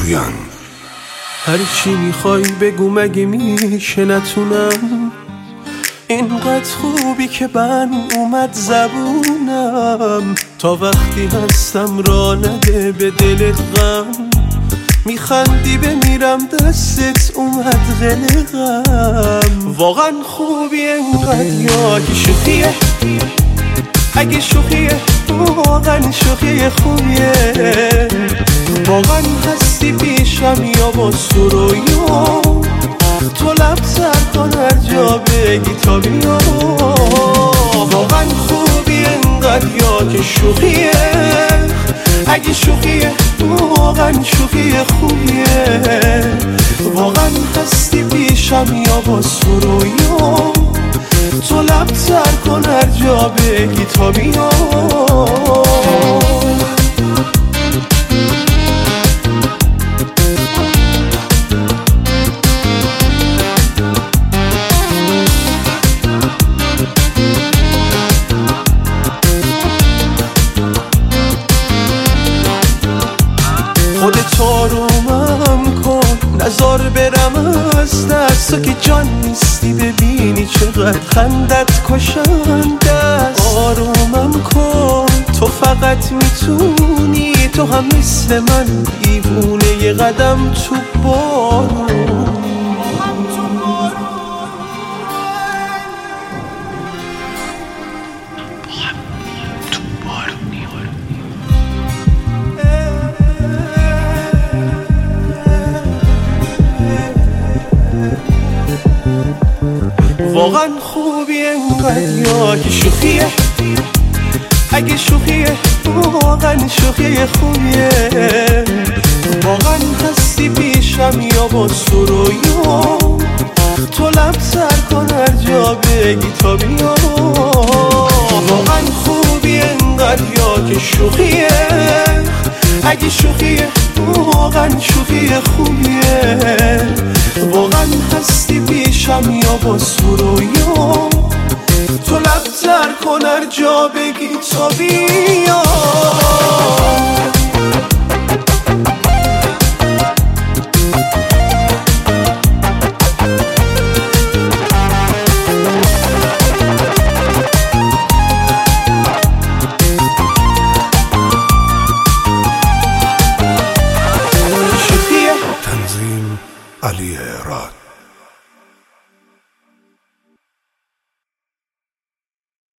پویان. هر چی میخوای بگو مگه میشه نتونم، اینقدر خوبی که من اومد زبونم، تا وقتی هستم را نده به دلت غم، میخندی بمیرم دستت اومد قلقم. واقعا خوبی اینقدر یا اگه شوخیه، اگه شوخیه واقعا شوخی خوبیه، واقعا هستی پیشم یا با سرویا، تو لب سر کن هر جا بگی تا بیا. واقعا خوبی انقدر یا که شوخیه، اگه شوخیه واقعا شوخی خوبیه، واقعا هستی پیشم یا با سرویا، تو لب سر کن هر جا بگی تا بیا. خودت آرومم کن نزار برم از دست، تو که جان نیستی ببینی چقدر خندت کشنده است. آرومم کن تو فقط میتونی، تو هم مثل من دیوونه یه قدم تو بارون. واقعا خوبی انقدر یا که شوخیه، اگه شوخیه واقعا شوخی خوبیه، واقعا هستی پیشم یا با سرویا، تو لب سر کن هر جا بگی تا بیا. واقعا خوبی انقدر یا که شوخیه، اگه شوخیه واقعا شوخی خوبیه، واقعا هستی پیشم یا با سرویا، تو لب سر کن هر جا بگی تا بیا.